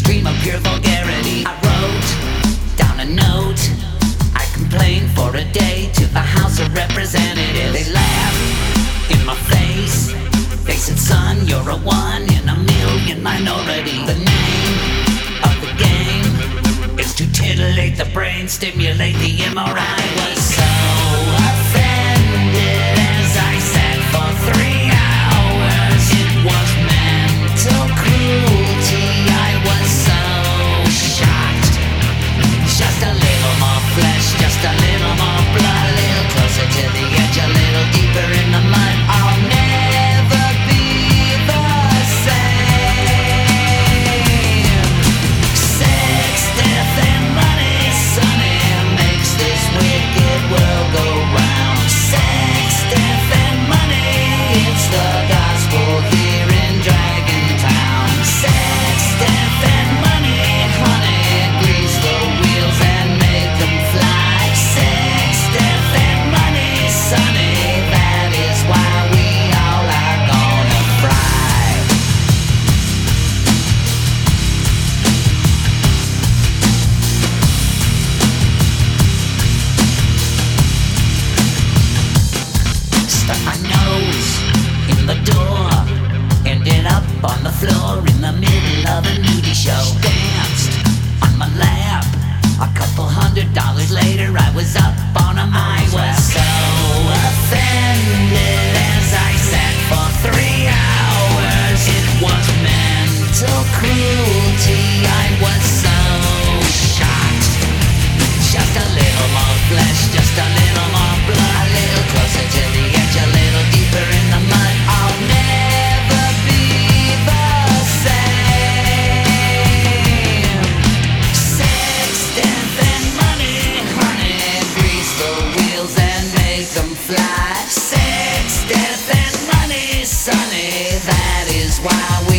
stream of pure vulgarity. I wrote down a note, I complained for a day to the House of Representatives. They laughed in my face, they said, son, you're a one in a million minority. The name of the game is to titillate the brain, stimulate the MRI. I was so offended as I sat for 3 hours. It was mental cruelty. I was so shocked. Just a little more flesh, just a little more blood, a little closer to the edge, a little deeper in the mud. I'll never be the same. Sex, death, and money, sonny, makes this wicked world go round. Sex, death, and money, it's the gospel here in Dragon Town. Sex, death, and money, honey, grease the wheels and make them fly. Sex, death, and money, sonny, that is why we all are gonna fry. Stuck my nose in the door, ended up on the floor in the middle of a nudie show. She danced on my lap. A couple $100 later, I was up on a I was so offended as I sat for 3 hours. It was mental cruelty. I was so shocked. Just a little more flesh, just a little more blood, a little closer to the edge, a little deeper in the mud. I'll never be the same. Sex, death, and money, honey, grease the wheels and make them fly. Sex, death, and money, sonny, that is why we